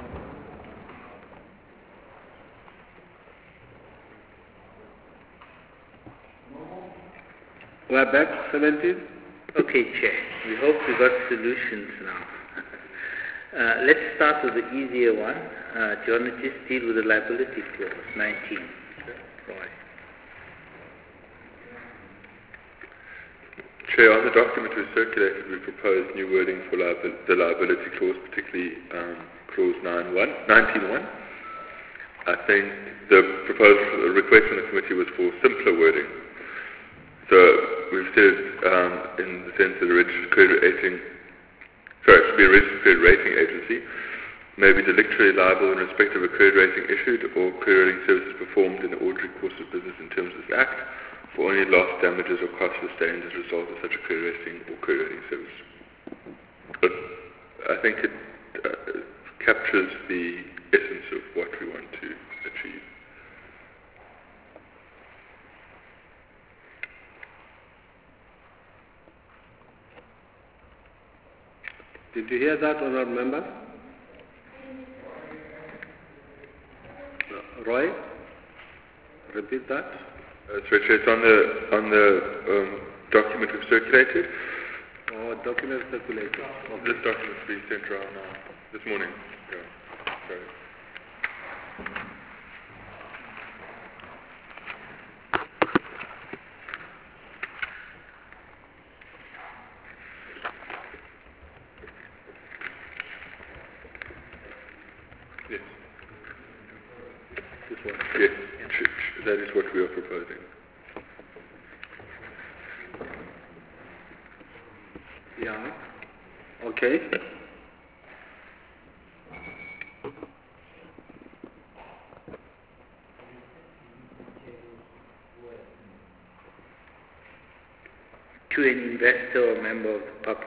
We're back, 17. Okay, Chair. We hope we got solutions now. Let's start with the easier one. Do you want to just deal with the liability clause, 19? Roy. Chair, on the document we circulated, we proposed new wording for the liability clause, particularly clause 19.1. I think the request from the committee was for simpler wording. So we've said in the sense that a registered credit rating, it should be a registered credit rating agency, may be delictually liable in respect of a credit rating issued or credit rating services performed in the ordinary course of business in terms of this Act for any loss, damages or costs sustained as a result of such a credit rating or credit rating service. But I think it captures the essence of what we want to achieve. Did you hear that, honourable members? Roy, repeat that. It's on the document we've circulated. Oh, document circulated. Okay. This document's being sent around now, this morning. Yeah. Sorry. Yes. This one? Yes. That is what we are proposing. Yeah. Okay. To an investor or member of the public.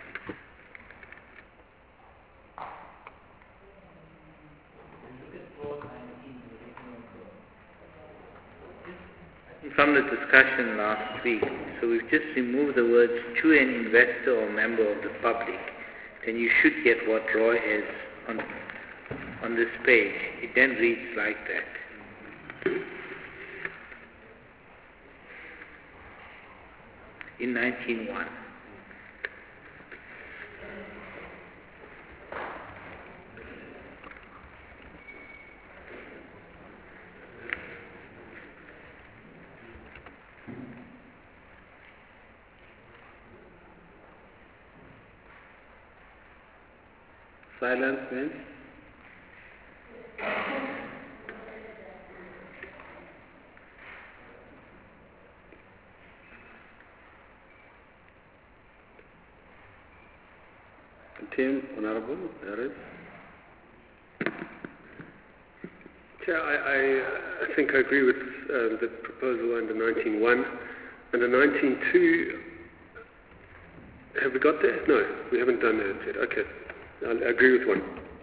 From the discussion last week, so we've just removed the words to an investor or member of the public, then you should get what Roy has on this page. It then reads like that. In 19.1. Silence means? Team, Honourable, there is. Chair, I think I agree with the proposal under 19.1. Under 19.2, have we got there? No, we haven't done that yet. Okay, I agree with one.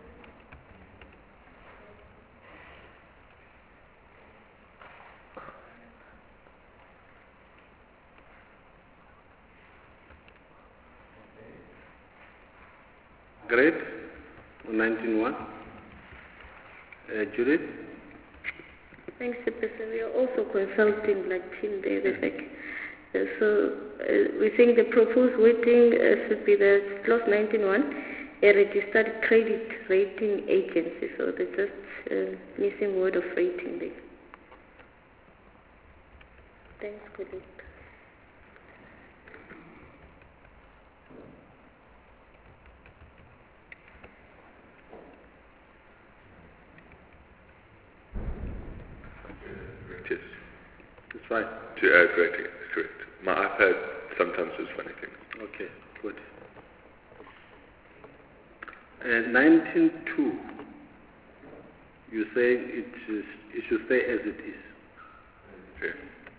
Great. 19.1. Judith? Thanks, Professor. We are also consulting like Tim David. So we think the proposed wording should be the clause 19.1, a registered credit rating agency. So there's just missing word of rating there. Thanks, colleague. Yes. That's right. To add rating, correct. My iPad sometimes does funny things. Okay, good. 19.2. You say it should stay as it is. Okay.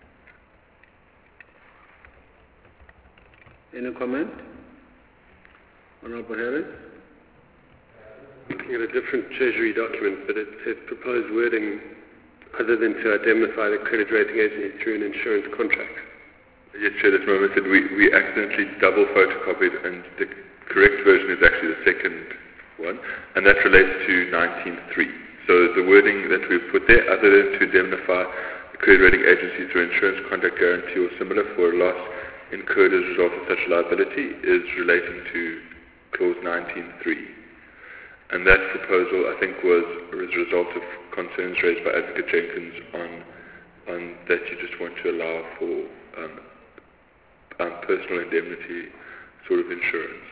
Any comment? Honourable Harris? Looking at a different Treasury document, but it says proposed wording other than to identify the credit rating agency through an insurance contract. Yes, Chair, this moment that we accidentally double photocopied, and the correct version is actually the second one, and that relates to 19.3. So the wording that we've put there, other than to indemnify the credit rating agency through insurance contract guarantee or similar for a loss incurred as a result of such liability, is relating to clause 19.3. And that proposal, I think, was as a result of concerns raised by Advocate Jenkins on that you just want to allow for personal indemnity sort of insurance.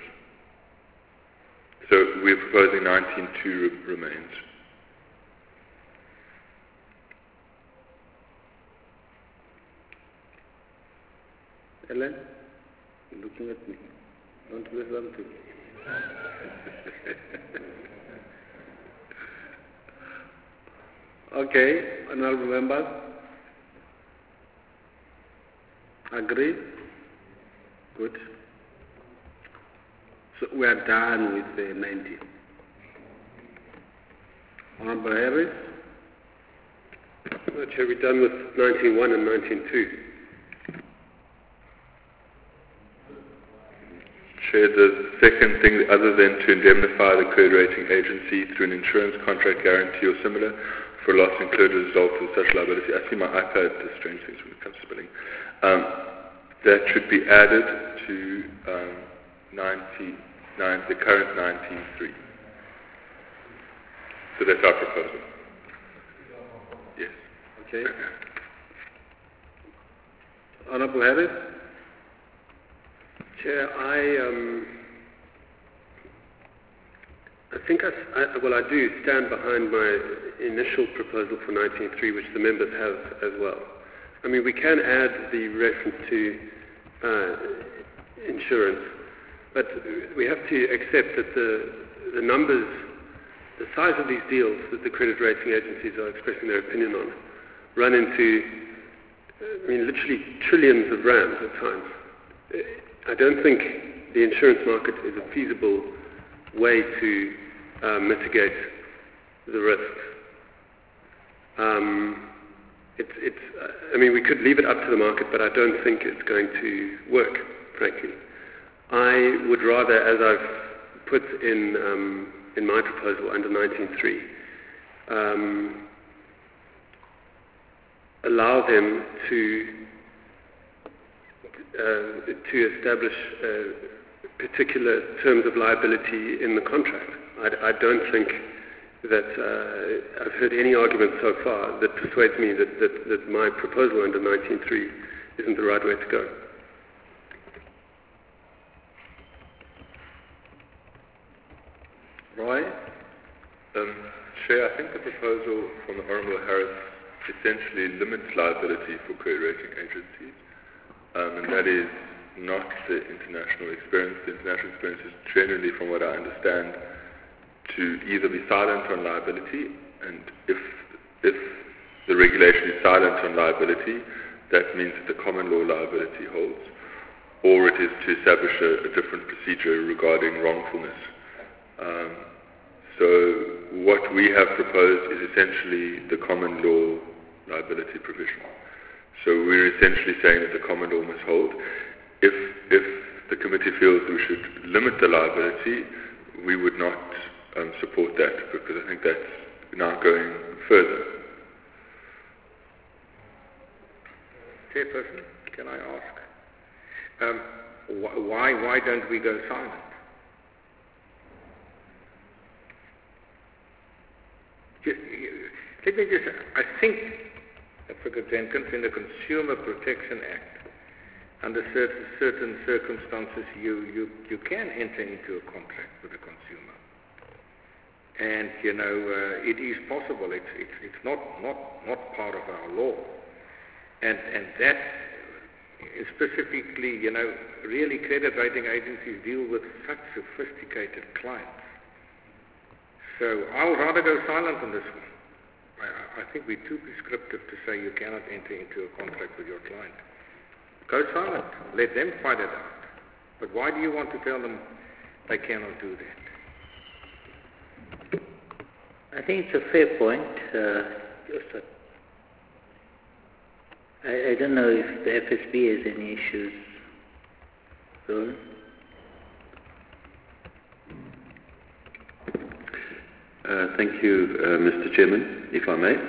So we're proposing 19.2 remains. Ellen, you're looking at me. Don't say something. Okay, honorable members. Agree? Good. So we are done with the 19. Honorable Harris? Chair, we're done with 19.1 and 19.2. Chair, the second thing, other than to indemnify the credit rating agency through an insurance contract guarantee or similar for loss incurred as a result of such liability. I see my iPad does strange things when it comes to spelling. That should be added to the current 19.3. So that's our proposal. Yes. Okay. Honorable Harris? Chair, I think I do stand behind my initial proposal for 19.3, which the members have as well. I mean, we can add the reference to insurance, but we have to accept that the numbers, the size of these deals that the credit rating agencies are expressing their opinion on, run into, literally trillions of rands at times. I don't think the insurance market is a feasible way to mitigate the risks. We could leave it up to the market, but I don't think it's going to work, frankly. I would rather, as I've put in my proposal under 19.3, allow them to establish particular terms of liability in the contract. I don't think that I've heard any argument so far that persuades me that my proposal under 19.3 isn't the right way to go. Roy? Chair, I think the proposal from the Honourable Harris essentially limits liability for credit rating agencies, and that is not the international experience. The international experience is generally, from what I understand, to either be silent on liability, and if the regulation is silent on liability, that means that the common law liability holds, or it is to establish a different procedure regarding wrongfulness. So what we have proposed is essentially the common law liability provision. So we're essentially saying that the common law must hold. If the committee feels we should limit the liability, we would not support that, because I think that's now going further. Chairperson, can I ask, why don't we go silent? Let me just, I think, Advocate Jenkins, in the Consumer Protection Act, under certain circumstances, you can enter into a contract with a consumer. And, it is possible. It's not part of our law. And that specifically, really credit rating agencies deal with such sophisticated clients. So I'll rather go silent on this one. I think we're too prescriptive to say you cannot enter into a contract with your client. Go silent. Let them fight it out. But why do you want to tell them they cannot do that? I think it's a fair point. I don't know if the FSB has any issues. Roland? Thank you, Mr. Chairman, if I may.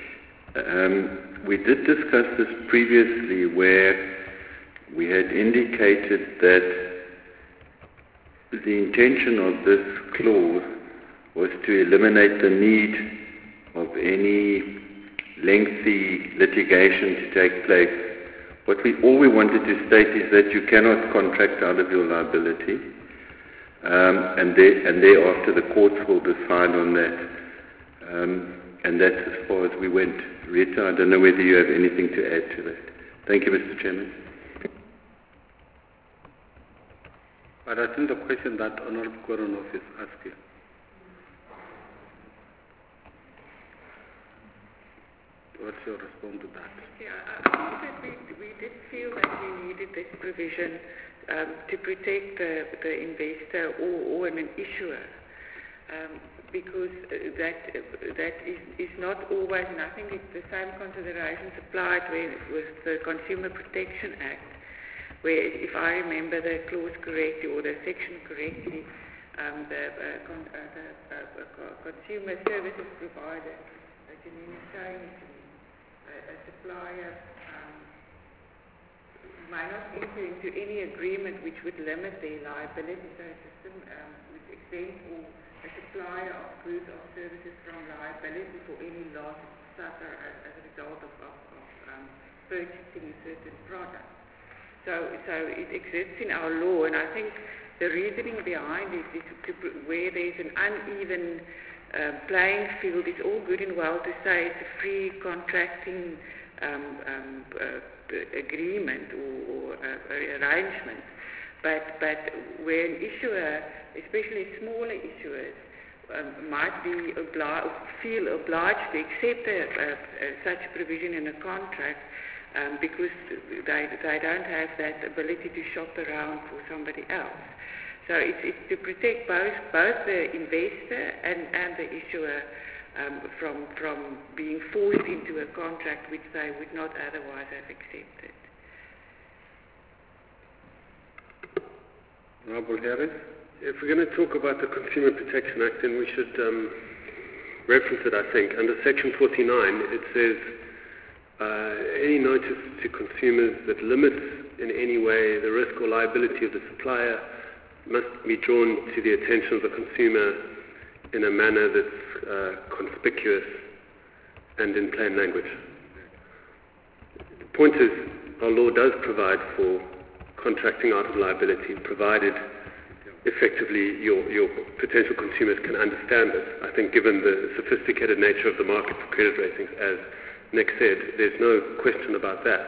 We did discuss this previously where we had indicated that the intention of this clause was to eliminate the need of any lengthy litigation to take place. All we wanted to state is that you cannot contract out of your liability, and thereafter the courts will decide on that. And that's as far as we went. Rita, I don't know whether you have anything to add to that. Thank you, Mr. Chairman. But I think the question that Honorable Koronov is asking, what's your response to that? Yeah, I think that we did feel that we needed this provision to protect the investor or an issuer, because that is not always, and I think it's the same considerations applied with the Consumer Protection Act, where, if I remember the clause correctly or the section correctly, the consumer services provider, Janine is saying to me, a supplier might not enter into any agreement which would limit their liability, so which exempts or a supplier of goods or services from liability for any loss suffer as a result of purchasing a certain product. So it exists in our law, and I think the reasoning behind it is where there's an uneven playing field. It's all good and well to say it's a free contracting agreement or arrangement, but where an issuer, especially smaller issuers, might feel obliged to accept such a provision in a contract, because they don't have that ability to shop around for somebody else. So it's to protect both the investor and the issuer from being forced into a contract which they would not otherwise have accepted. Honorable Harris? If we're going to talk about the Consumer Protection Act, then we should reference it, I think. Under Section 49, it says any notice to consumers that limits in any way the risk or liability of the supplier must be drawn to the attention of the consumer in a manner that's conspicuous and in plain language. The point is, our law does provide for contracting out of liability, provided effectively your potential consumers can understand it. I think given the sophisticated nature of the market for credit ratings, as Nick said, there's no question about that.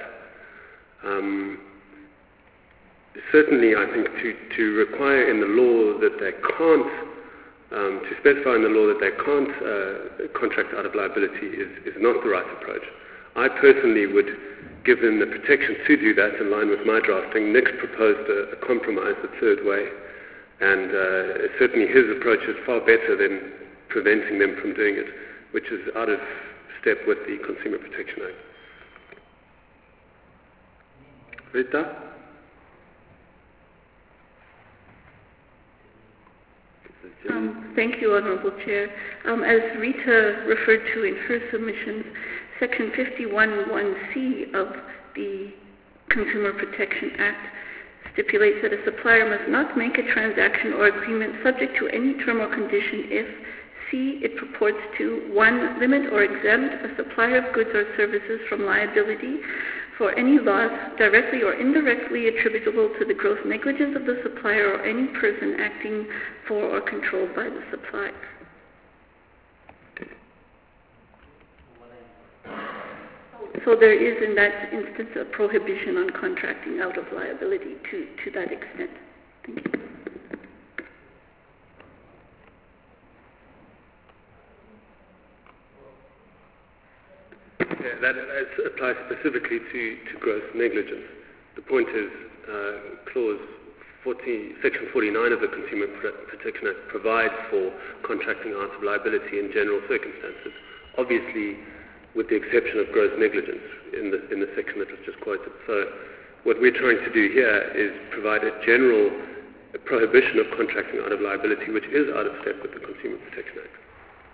Certainly, I think to require in the law that they can't, to specify in the law that they can't contract out of liability is not the right approach. I personally would give them the protection to do that in line with my drafting. Nick's proposed a compromise, the third way, and certainly his approach is far better than preventing them from doing it, which is out of step with the Consumer Protection Act. Rita? Thank you, Honourable Chair. As Rita referred to in her submissions, Section 51(1)(c) of the Consumer Protection Act stipulates that a supplier must not make a transaction or agreement subject to any term or condition if C. It purports to 1. Limit or exempt a supplier of goods or services from liability for any loss directly or indirectly attributable to the gross negligence of the supplier or any person acting for or controlled by the supplier. So there is in that instance a prohibition on contracting out of liability to that extent. Thank you. Yeah, that applies specifically to gross negligence. The point is, Section 49 of the Consumer Protection Act provides for contracting out of liability in general circumstances, obviously with the exception of gross negligence in the section that was just quoted. So what we're trying to do here is provide a general prohibition of contracting out of liability, which is out of step with the Consumer Protection Act.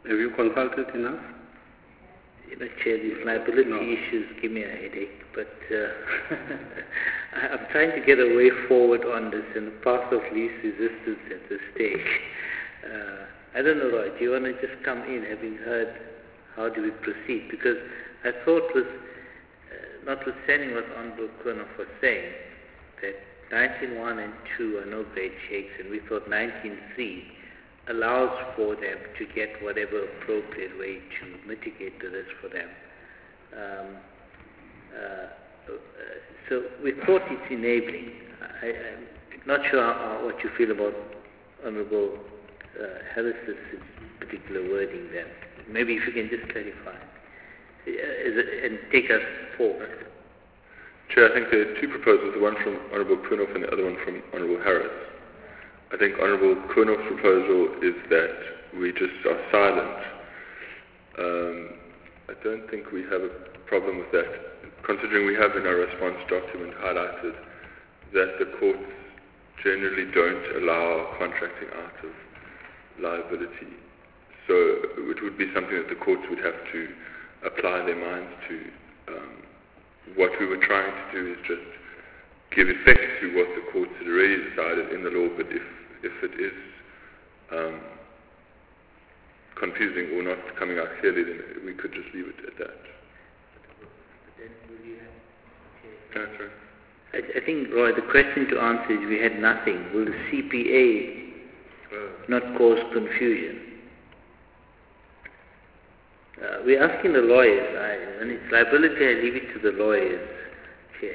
Have you consulted enough? You know, Chair, these liability issues give me a headache, but I'm trying to get a way forward on this in the path of least resistance at this stage. I don't know, Roy, do you want to just come in, having heard how do we proceed? Because I thought with, notwithstanding what Honorable Kurnoff was saying, that 19.1 and 2 are no great shakes, and we thought 19.3 allows for them to get whatever appropriate way to mitigate the risk for them. So we thought it's enabling. I'm not sure what you feel about Honorable Harris's particular wording there. Maybe if you can just clarify and take us forward. Chair, I think there are two proposals, the one from Honourable Kurnoff and the other one from Honourable Harris. I think Honourable Kurnoff's proposal is that we just are silent. I don't think we have a problem with that, considering we have in our response document highlighted that the courts generally don't allow contracting out of liability. So it would be something that the courts would have to apply their minds to. What we were trying to do is just give effect to what the courts had already decided in the law, but if it is confusing or not coming out clearly, then we could just leave it at that. That's right. I think, Roy, the question to answer is we had nothing. Will the CPA not cause confusion? We're asking the lawyers. When it's liability, I leave it to the lawyers, Chair.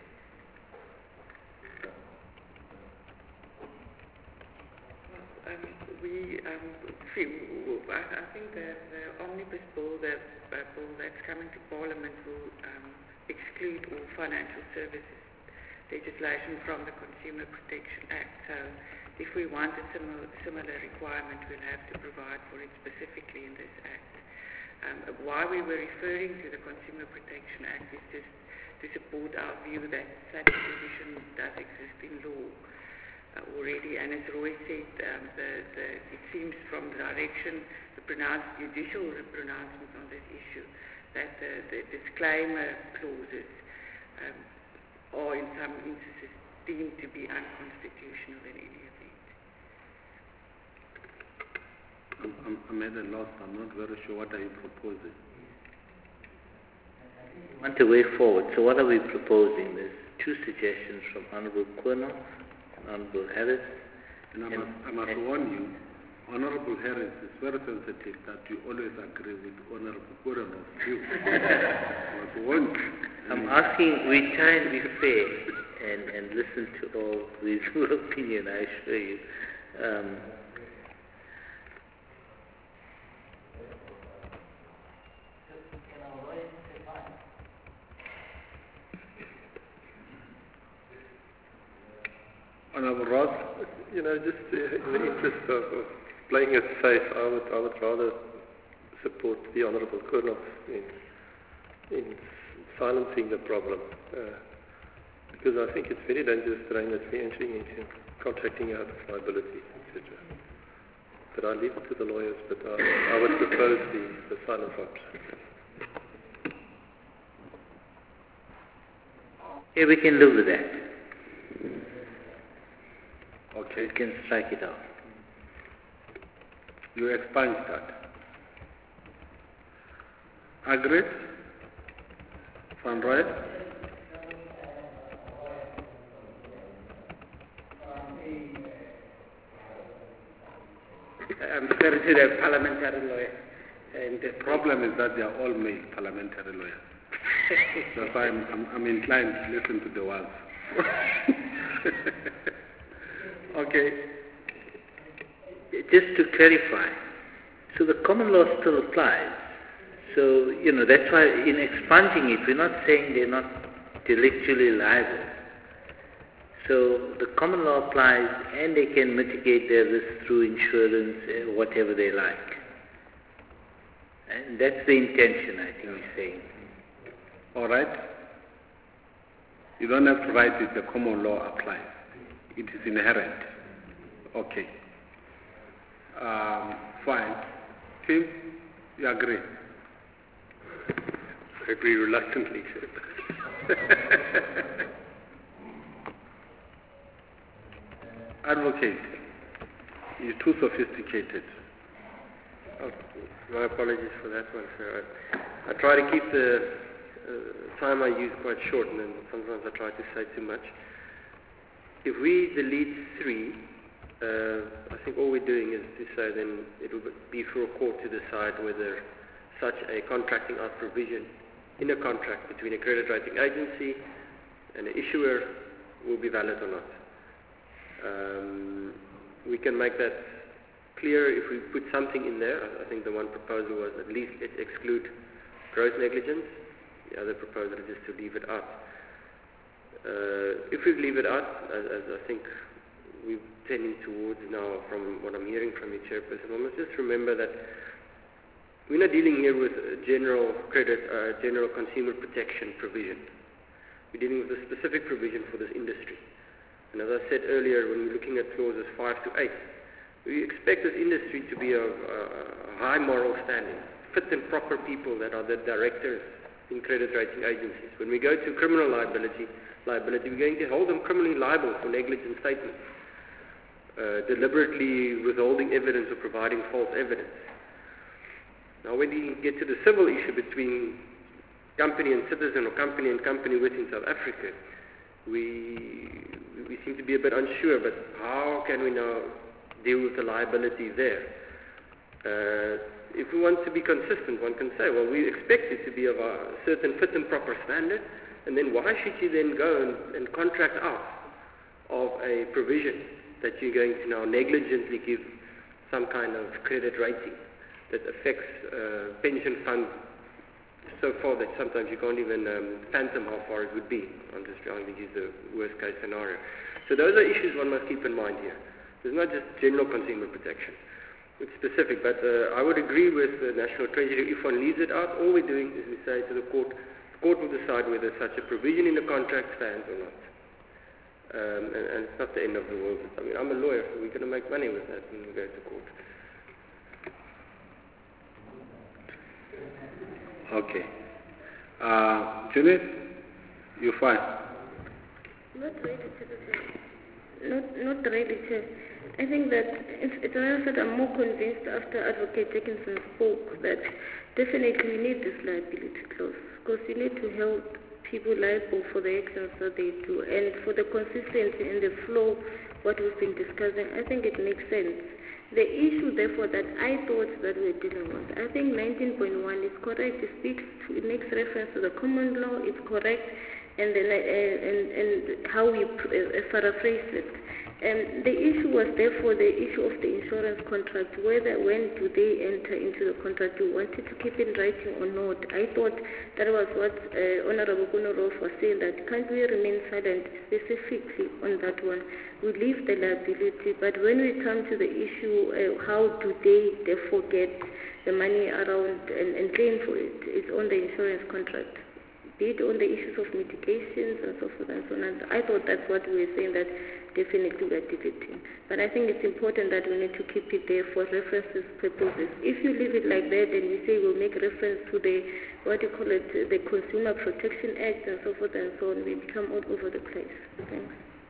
I think the omnibus bill that's coming to Parliament will exclude all financial services legislation from the Consumer Protection Act. So if we want a similar requirement, we'll have to provide for it specifically in this Act. Why we were referring to the Consumer Protection Act is just to support our view that such a provision does exist in law already, and as Roy said, it seems from the direction, the judicial pronouncements on this issue, that the disclaimer clauses are in some instances deemed to be unconstitutional in any event. I'm at a loss. I'm not very sure what are you proposing. We want a way forward. So what are we proposing? There's two suggestions from Honourable Kurnoff, Honourable Harris. And I must warn you, Honourable Harris is very sensitive that you always agree with Honourable Kurnoff's view. I must warn you. I'm asking, we try and be fair and listen to all reasonable opinion, I assure you. Honourable Ross? You know, just in the interest of playing it safe, I would rather support the Honourable Kurnoff in silencing the problem, because I think it's very dangerous terrain that we're entering into, contracting out of liability, etc. But I leave it to the lawyers, but I would propose the silence option. Yeah, we can live with that. Okay. We can strike it out. You expunge that. Agreed? Van Roy? I'm sorry to the parliamentary lawyer. And the problem is that they are all male parliamentary lawyers. That's why I'm inclined to listen to the ones. Okay. Just to clarify, so the common law still applies. So, you know, that's why in expunging it, we're not saying they're not intellectually liable. So the common law applies and they can mitigate their risk through insurance, whatever they like. And that's the intention, I think we're saying. All right. You don't have to write it, the common law applies. It is inherent. Okay. Fine. Tim, you agree? I agree reluctantly, Advocate, you're too sophisticated. Oh, my apologies for that one, sir. I try to keep the time I use quite short, and then sometimes I try to say too much. If we delete 3, I think all we're doing is to say then it will be for a court to decide whether such a contracting out provision in a contract between a credit rating agency and an issuer will be valid or not. We can make that clear if we put something in there. I think the one proposal was at least exclude gross negligence. The other proposal is just to leave it out. If we leave it out, as I think we're tending towards now from what I'm hearing from your chairperson, we must just remember that we're not dealing here with a general credit, general consumer protection provision. We're dealing with a specific provision for this industry. And as I said earlier, when we're looking at clauses 5 to 8, we expect this industry to be of high moral standing, fit and proper people that are the directors in credit rating agencies. When we go to criminal liability, we're going to hold them criminally liable for negligent statements, deliberately withholding evidence or providing false evidence. Now when you get to the civil issue between company and citizen or company and company within South Africa, we seem to be a bit unsure, but how can we now deal with the liability there? If we want to be consistent, one can say, well, we expect it to be of a certain fit and proper standard, and then why should you then go and contract out of a provision that you're going to now negligently give some kind of credit rating that affects pension funds so far that sometimes you can't even fathom how far it would be. I'm just trying to use the worst case scenario. So those are issues one must keep in mind here. It's not just general consumer protection. It's specific, but I would agree with the National Treasury. If one leaves it out, all we're doing is we say to the court will decide whether such a provision in the contract stands or not. And it's not the end of the world. I mean, I'm a lawyer, so we're going to make money with that when we go to court. Okay. Judith, you're fine. Not really, Not really, Chair. I think that it's another that I'm more convinced after Advocate Dickinson spoke that definitely we need this liability clause because you need to help people liable for the actions that they do, and for the consistency and the flow what we've been discussing, I think it makes sense. The issue, therefore, that I thought that we're dealing with, I think 19.1 is correct. It makes reference to the common law. It's correct, and then and how we paraphrase it. The issue was therefore the issue of the insurance contract, when do they enter into the contract, do you want it to keep in writing or not? I thought that was what Honorable Gunorof was saying, that can't we remain silent specifically on that one? We leave the liability, but when we come to the issue, how do they therefore get the money around and claim for it? It's on the insurance contract. Be it on the issues of mitigations and so forth and so on. And I thought that's what we were saying, that definitely we are deleting. But I think it's important that we need to keep it there for references purposes. If you leave it like that, then we say we'll make reference to the, the Consumer Protection Act and so forth and so on. We become all over the place. Thanks.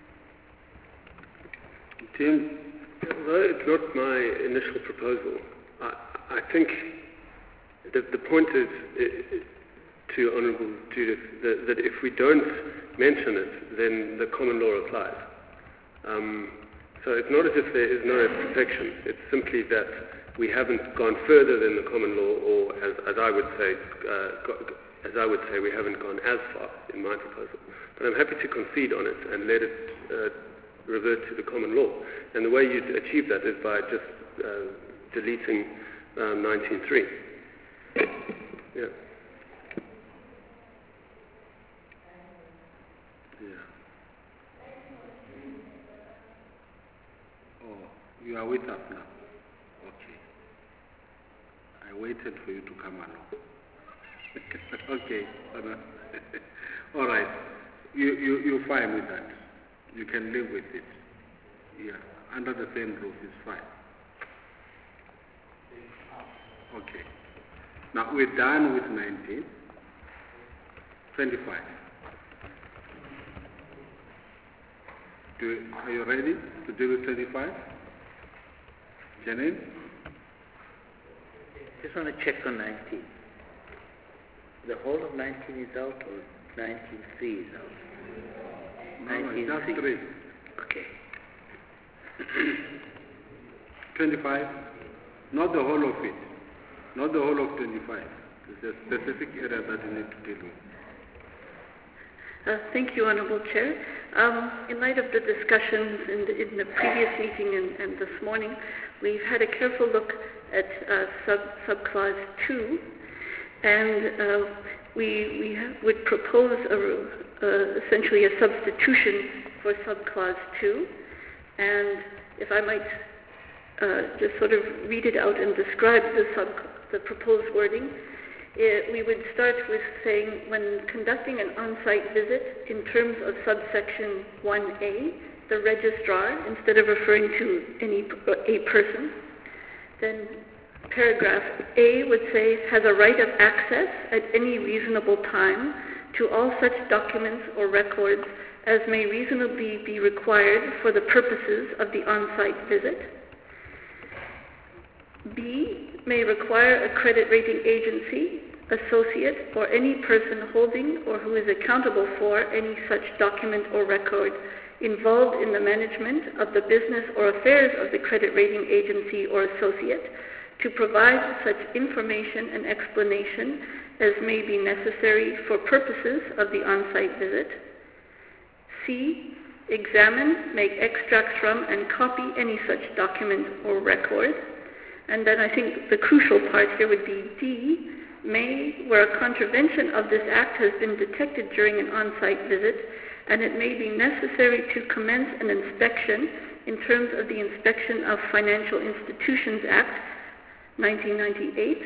Tim? Although it's not my initial proposal, I think the point is, to Honourable Judith, that if we don't mention it, then the common law applies. So it's not as if there is no protection. It's simply that we haven't gone further than the common law, or as I would say, we haven't gone as far in my proposal. But I'm happy to concede on it and let it revert to the common law. And the way you achieve that is by just deleting 19.3. Yeah. You are with us now. Okay. I waited for you to come along. Okay. All right. You're fine with that. You can live with it. Yeah. Under the same roof is fine. Okay. Now we're done with 19. 25. Are you ready to deal with 25? Janine? Just want to check on 19. The whole of 19 is out or 19.3 is out? No, just 3. Okay. 25, not the whole of it, not the whole of 25. There's a specific area that you need to deal with. Thank you, Honourable Chair. In light of the discussions in the previous meeting and this morning, we've had a careful look at subclause 2, and we would propose essentially a substitution for subclause 2. And if I might just sort of read it out and describe the proposed wording, we would start with saying, when conducting an on-site visit, in terms of subsection 1A, the registrar, instead of referring to a person, then paragraph A would say, has a right of access at any reasonable time to all such documents or records as may reasonably be required for the purposes of the on-site visit. B, may require a credit rating agency, associate, or any person holding or who is accountable for any such document or record involved in the management of the business or affairs of the credit rating agency or associate to provide such information and explanation as may be necessary for purposes of the on-site visit. C, examine, make extracts from, and copy any such document or record. And then I think the crucial part here would be D, may, where a contravention of this act has been detected during an on-site visit, and it may be necessary to commence an inspection in terms of the Inspection of Financial Institutions Act, 1998.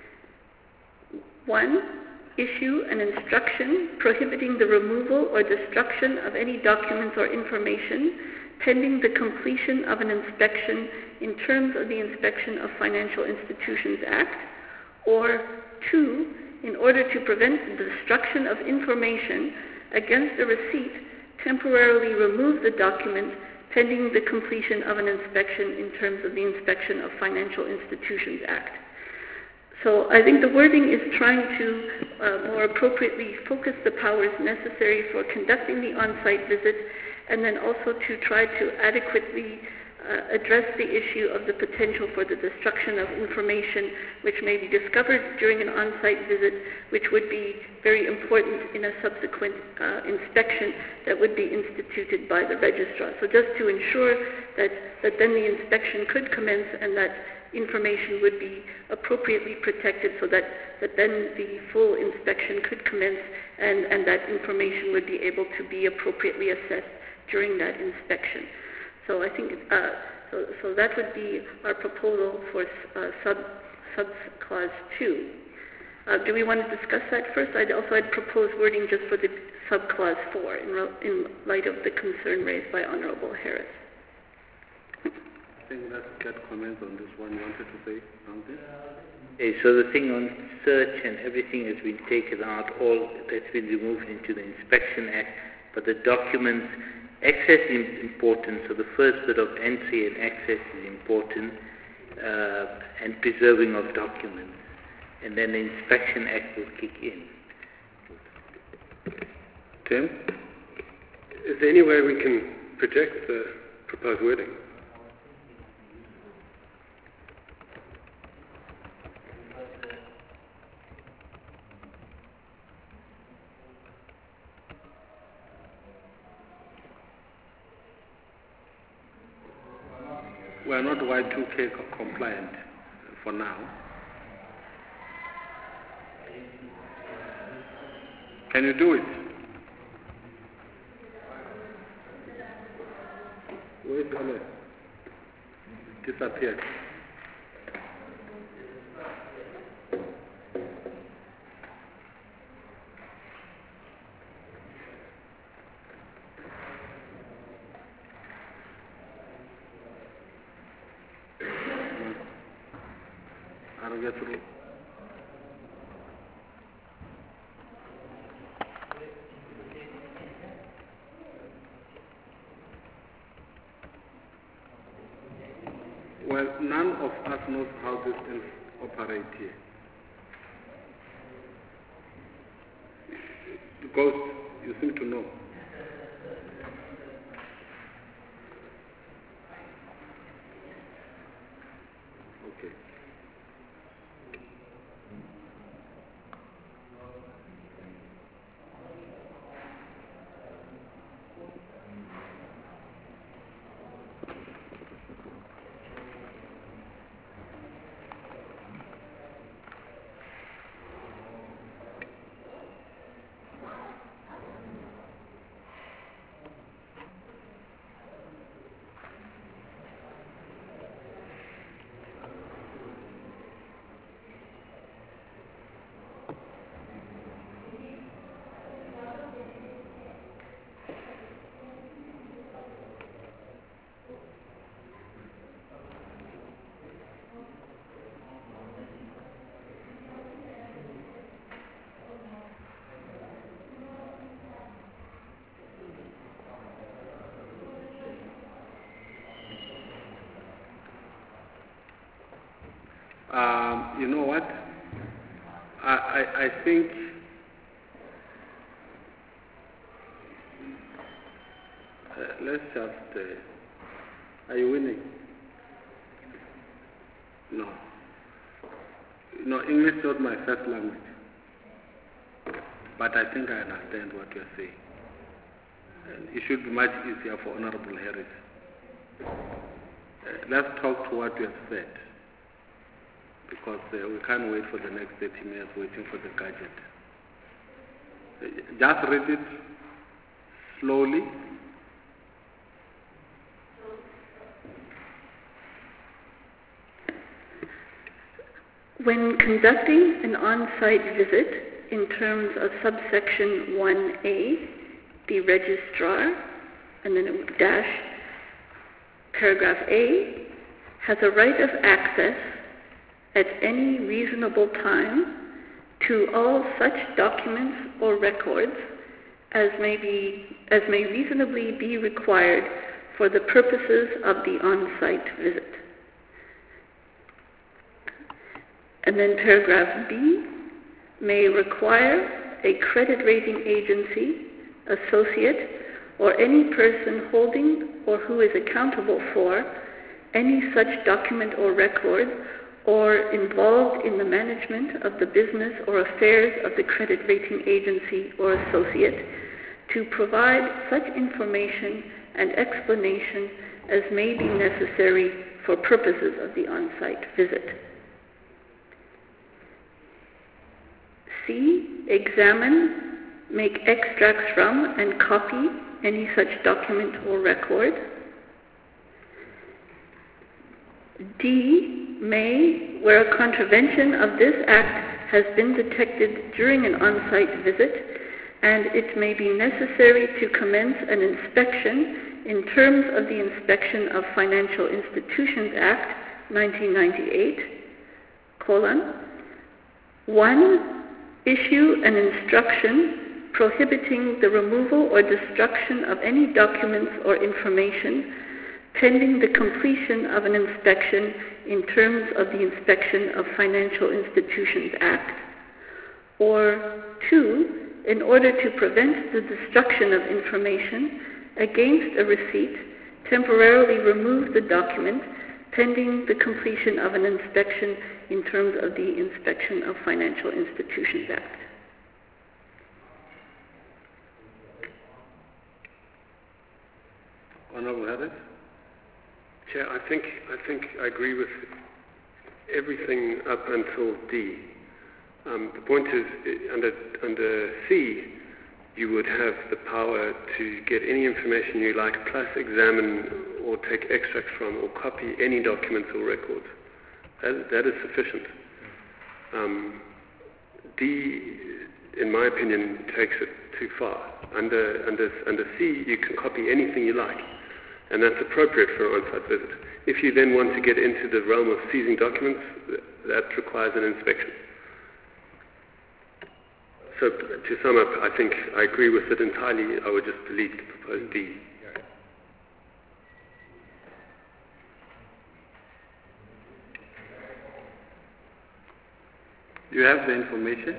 1. Issue an instruction prohibiting the removal or destruction of any documents or information pending the completion of an inspection in terms of the Inspection of Financial Institutions Act. Or 2. In order to prevent the destruction of information against a receipt, temporarily remove the document pending the completion of an inspection in terms of the Inspection of Financial Institutions Act. So I think the wording is trying to more appropriately focus the powers necessary for conducting the on-site visit, and then also to try to adequately address the issue of the potential for the destruction of information which may be discovered during an on-site visit, which would be very important in a subsequent inspection that would be instituted by the registrar. So just to ensure that then the inspection could commence and that information would be appropriately protected, so that then the full inspection could commence and that information would be able to be appropriately assessed during that inspection. So I think so that would be our proposal for subclause 2. Do we want to discuss that first? I'd propose wording just for the subclause 4 in light of the concern raised by Honourable Harris. I think let's get comments on this one. You wanted to say something? Okay, so the thing on search and everything has been taken out, all that's been removed into the Inspection Act, but the documents, access is important, so the first bit of entry and access is important, and preserving of documents, and then the Inspection Act will kick in. Tim? Is there any way we can project the proposed wording? We are not Y2K compliant for now. Can you do it? Wait a minute. Disappeared. I don't get through. Well, none of us knows how these things operate here. Ghost, you seem to know. Okay. You know what? I think let's just. Are you winning? No. No, English is not my first language, but I think I understand what you're saying. And it should be much easier for Honorable Harris. Let's talk to what you have said, because we can't wait for the next 30 minutes waiting for the gadget. Just read it slowly. When conducting an on-site visit in terms of subsection 1A, the registrar, and then dash, paragraph A, has a right of access at any reasonable time to all such documents or records as may reasonably be required for the purposes of the on-site visit. And then paragraph B may require a credit rating agency, associate, or any person holding or who is accountable for any such document or record or involved in the management of the business or affairs of the credit rating agency or associate to provide such information and explanation as may be necessary for purposes of the on-site visit. C. Examine, make extracts from, and copy any such document or record. D. May, where a contravention of this act has been detected during an on-site visit, and it may be necessary to commence an inspection in terms of the Inspection of Financial Institutions Act, 1998, 1. Issue an instruction prohibiting the removal or destruction of any documents or information pending the completion of an inspection in terms of the Inspection of Financial Institutions Act, or 2, in order to prevent the destruction of information against a receipt, temporarily remove the document pending the completion of an inspection in terms of the Inspection of Financial Institutions Act. Honorable Harris? Chair, I think I agree with everything up until D. The point is, under C, you would have the power to get any information you like, plus examine or take extracts from or copy any documents or records. That is sufficient. D, in my opinion, takes it too far. Under C, you can copy anything you like. And that's appropriate for an on-site visit. If you then want to get into the realm of seizing documents, that requires an inspection. So to sum up, I think I agree with it entirely. I would just delete the proposed D. You have the information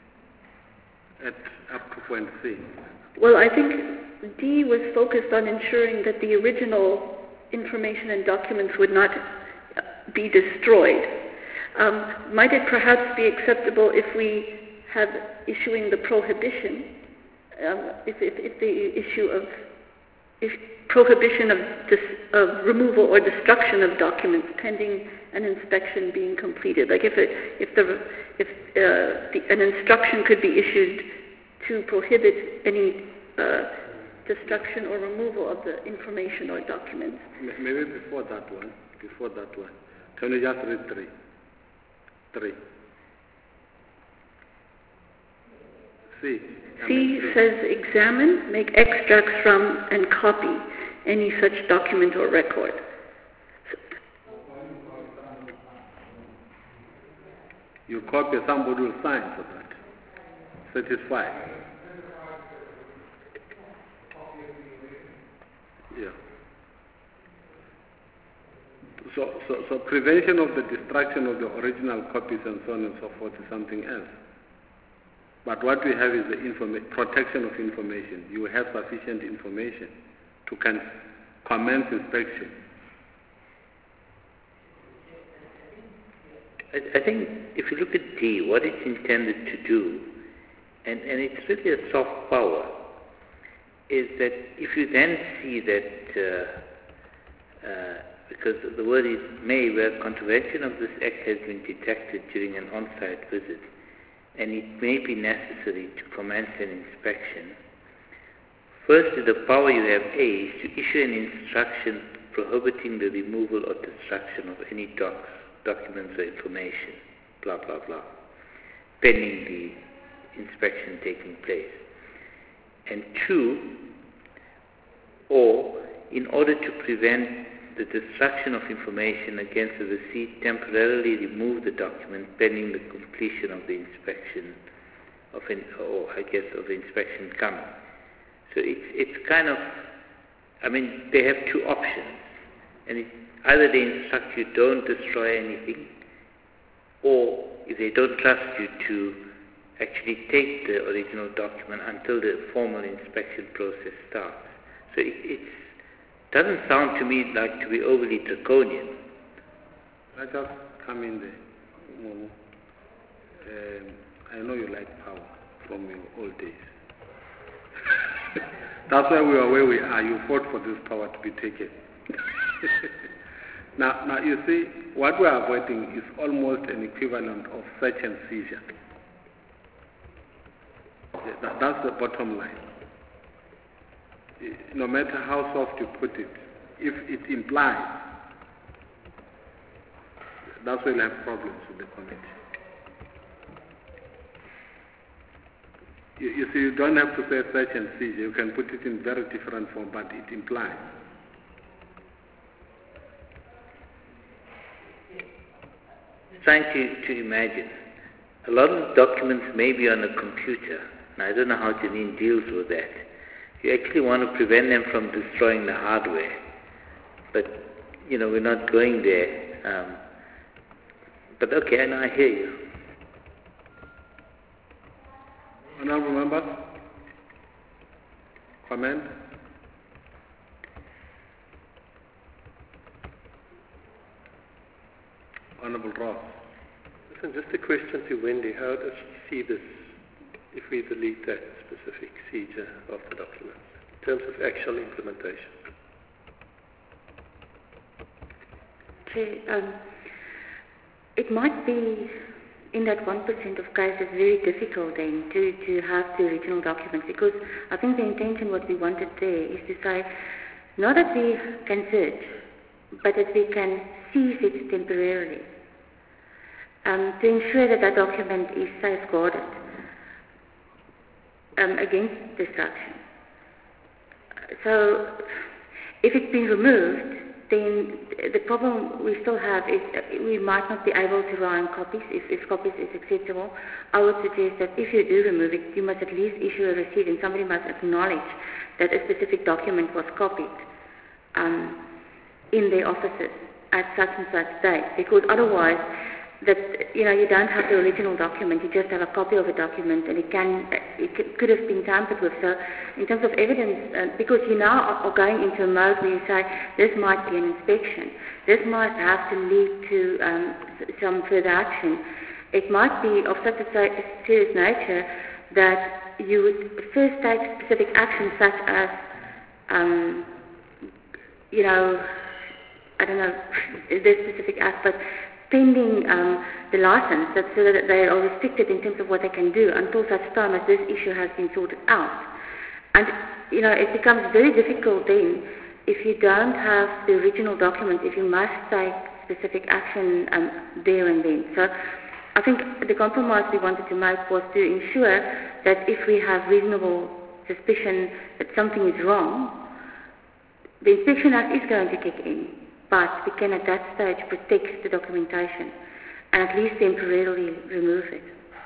up to point C. Well, I think D was focused on ensuring that the original information and documents would not be destroyed. Might it perhaps be acceptable if we have issuing the prohibition, if the issue of prohibition of removal or destruction of documents pending an inspection being completed? Like an instruction could be issued to prohibit any destruction or removal of the information or documents. Maybe before that one. Can you just read 3? C says examine, make extracts from, and copy any such document or record. You copy, somebody will sign for that. Satisfied. Yeah. So prevention of the destruction of the original copies and so on and so forth is something else. But what we have is the protection of information. You have sufficient information to commence inspection. I think if you look at D, what it's intended to do, and it's really a soft power, is that if you then see that, because the word is may, where contravention of this act has been detected during an on-site visit, and it may be necessary to commence an inspection. Firstly, the power you have, A, is to issue an instruction prohibiting the removal or destruction of any documents or information, blah, blah, blah, pending the inspection taking place. And 2, or in order to prevent the destruction of information against the receipt, temporarily remove the document pending the completion of the inspection of the inspection coming. So it's kind of, they have 2 options, and either they instruct you don't destroy anything, or if they don't trust you to actually take the original document until the formal inspection process starts. So it doesn't sound to me like to be overly draconian. I just come in there. I know you like power from your old days. That's why we are where we are. You fought for this power to be taken. Now you see, what we are avoiding is almost an equivalent of search and seizure. That's the bottom line. No matter how soft you put it, if it implies, that's why we'll have problems with the committee. You see, you don't have to say search and seizure. You can put it in very different form, but it implies. Trying to imagine. A lot of documents may be on a computer. Now, I don't know how Janine deals with that. You actually want to prevent them from destroying the hardware. But, we're not going there. But okay, now I hear you. Honourable members? Comment? Honourable Ross. Listen, just a question to Wendy. How does she see this if we delete that specific seizure of the documents in terms of actual implementation? It might be in that 1% of cases very difficult then to have the original documents, because I think the intention, what we wanted there, is to say not that we can search, but that we can seize it temporarily to ensure that that document is safeguarded against destruction. So If it's been removed, then the problem we still have is we might not be able to run copies if copies is acceptable. I would suggest that if you do remove it, you must at least issue a receipt and somebody must acknowledge that a specific document was copied in their offices at such and such date, because otherwise you don't have the original document, you just have a copy of a document, and it could have been tampered with. So in terms of evidence, because you now are going into a mode where you say this might be an inspection, this might have to lead to some further action. It might be of such a serious nature that you would first take specific action, such as I don't know this specific act, but pending the license, so that they are restricted in terms of what they can do until such time as this issue has been sorted out. And it becomes very difficult then if you don't have the original document, if you must take specific action there and then. So I think the compromise we wanted to make was to ensure that if we have reasonable suspicion that something is wrong, the Inspection Act is going to kick in, but we can at that stage protect the documentation and at least temporarily remove it.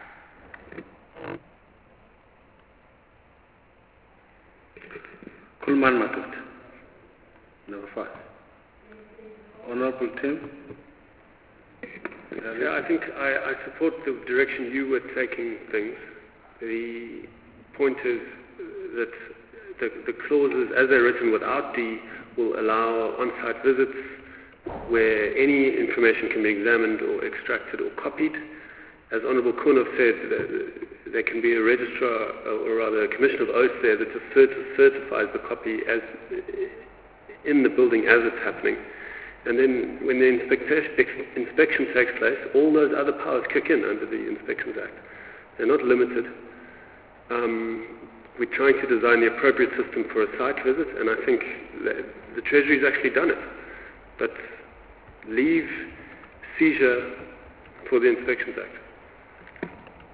Kulman Matut. Number 5. Honorable Tim. Yeah, I think I support the direction you were taking things. The point is that the clauses, as they're written without D, will allow on-site visits where any information can be examined or extracted or copied. As Honourable Kunov said, there can be a registrar, or rather a commission of oaths there that just certifies the copy as in the building as it's happening. And then when the inspection takes place, all those other powers kick in under the Inspections Act. They're not limited. We're trying to design the appropriate system for a site visit, and I think the Treasury's actually done it. But leave seizure for the Inspections Act.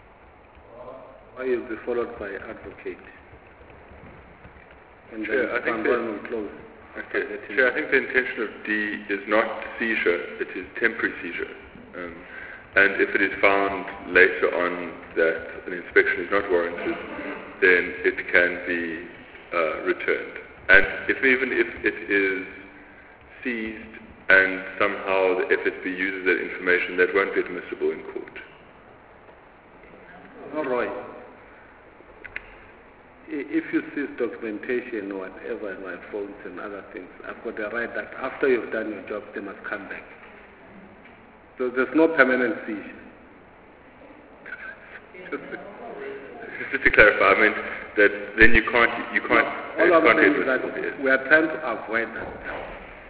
I will be followed by advocate. And Chair, I think will close. Okay. Chair, I think the intention of D is not seizure, it is temporary seizure. And if it is found later on that an inspection is not warranted, then it can be returned. And even if it is seized and somehow the FSB uses that information, that won't be admissible in court. All right. If you seize documentation or whatever in my phones and other things, I've got the right that after you've done your job, they must come back. So there's no permanent seizure. Just to clarify, I mean that then you can't. All I'm saying is that we are trying to avoid that.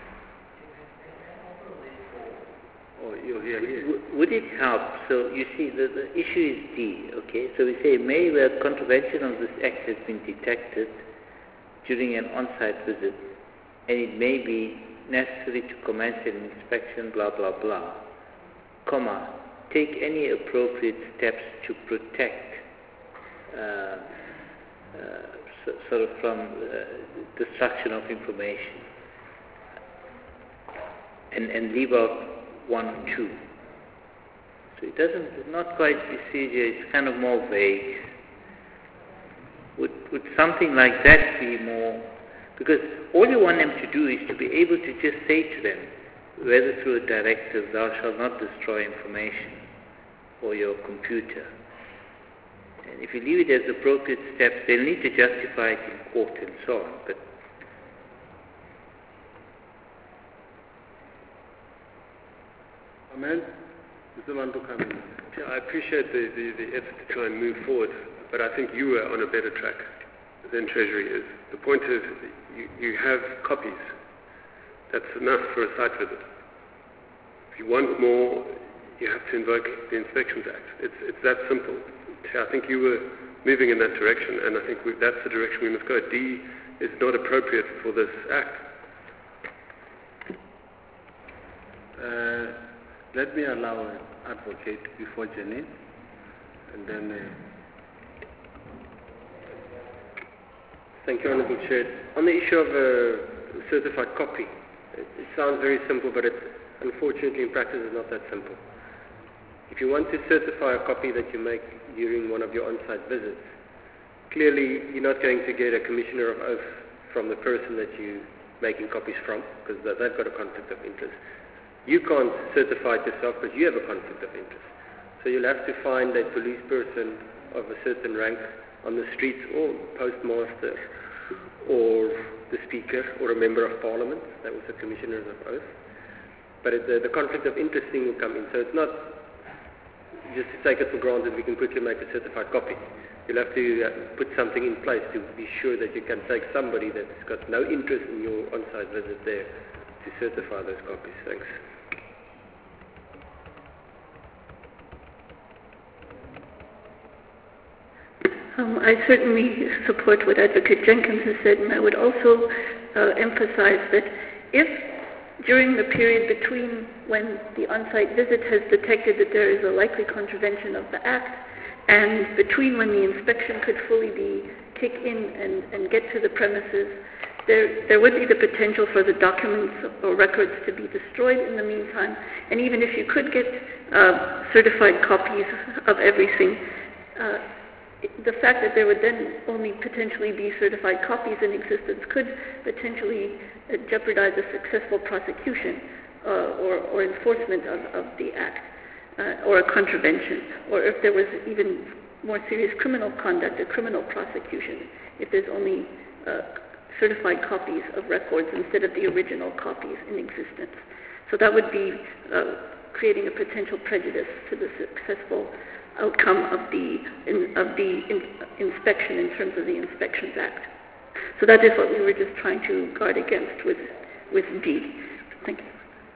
Oh, would it help? So you see, the issue is D. Okay, so we say may where contravention of this act has been detected during an on-site visit, and it may be necessary to commence an inspection, blah blah blah, comma, take any appropriate steps to protect sort of from destruction of information, and leave out 1 or 2. So it's not quite seizure, it's kind of more vague. Would something like that be more, because all you want them to do is to be able to just say to them, whether through a directive, thou shalt not destroy information or your computer. And if you leave it as appropriate steps, they'll need to justify it in court and so on. But Amen. You still want to come in? Yeah, I appreciate the effort to try and move forward, but I think you are on a better track than Treasury is. The point is, you have copies. That's enough for a site visit. If you want more, you have to invoke the Inspections Act. It's that simple. I think you were moving in that direction, and I think that's the direction we must go. D is not appropriate for this Act. Let me allow an advocate before Janine, and then... Thank you, Honourable Chair. On the issue of certified copy. It sounds very simple, but unfortunately in practice it's not that simple. If you want to certify a copy that you make during one of your on-site visits, clearly you're not going to get a commissioner of oath from the person that you're making copies from, because they've got a conflict of interest. You can't certify it yourself because you have a conflict of interest. So you'll have to find a police person of a certain rank on the streets, or postmaster, or the speaker, or a member of parliament, that was a commissioner of oath. But the conflict of interest thing will come in. So it's not just to take it for granted we can quickly make a certified copy. You'll have to put something in place to be sure that you can take somebody that's got no interest in your on-site visit there to certify those copies. Thanks. I certainly support what Advocate Jenkins has said, and I would also emphasize that if during the period between when the on-site visit has detected that there is a likely contravention of the Act and between when the inspection could fully kick in and get to the premises, there would be the potential for the documents or records to be destroyed in the meantime. And even if you could get certified copies of everything, the fact that there would then only potentially be certified copies in existence could potentially jeopardize a successful prosecution or enforcement of the Act or a contravention, or if there was even more serious criminal conduct, a criminal prosecution, if there's only certified copies of records instead of the original copies in existence. So that would be creating a potential prejudice to the successful outcome of the inspection in terms of the Inspections Act. So that is what we were just trying to guard against with D. Thank you.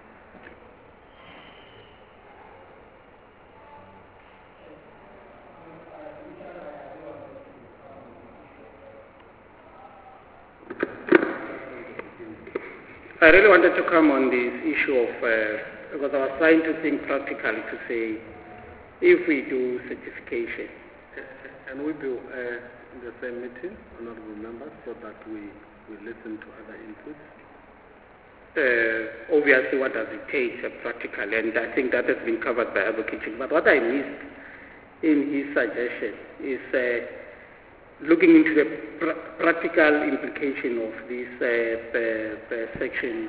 I really wanted to come on this issue of, because I was trying to think practically to say, if we do certification, and we do in the same meeting, honorable members, so that we listen to other inputs. Obviously, what does it take practically? And I think that has been covered by Advocate. But what I missed in his suggestion is looking into the practical implication of this section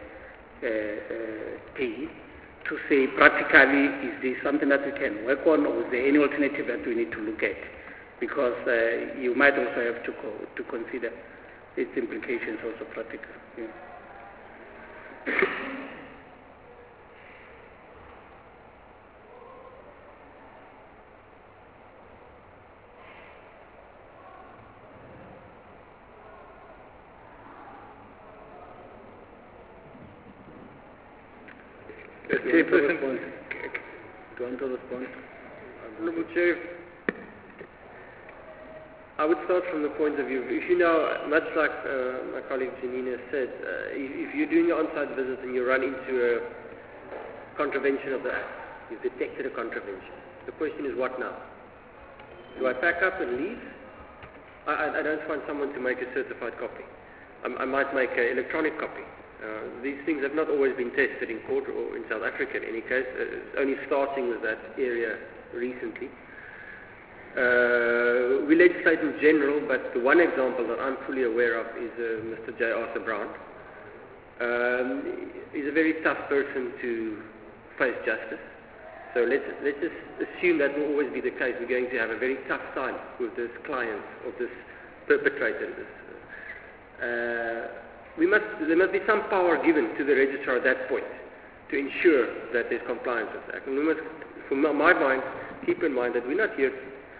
P, to say practically, is this something that we can work on, or is there any alternative that we need to look at? Because you might also have to consider its implications also practical. Yeah. Chairperson, do you want to respond? Honourable Chair, I would start from the point of view, if you know, much like my colleague Janina said, if you're doing an on-site visit and you run into a contravention of the Act, you've detected a contravention. The question is, what now? Do I pack up and leave? I don't find someone to make a certified copy. I might make an electronic copy. These things have not always been tested in court or in South Africa in any case, only starting with that area recently. We legislate in general, but the one example that I'm fully aware of is Mr. J. Arthur Brown. He's a very tough person to face justice. So let's just assume that will always be the case. We're going to have a very tough time with this client or this perpetrator. There must be some power given to the registrar at that point to ensure that there's compliance with the Act. And we must, from my mind, keep in mind that we're not here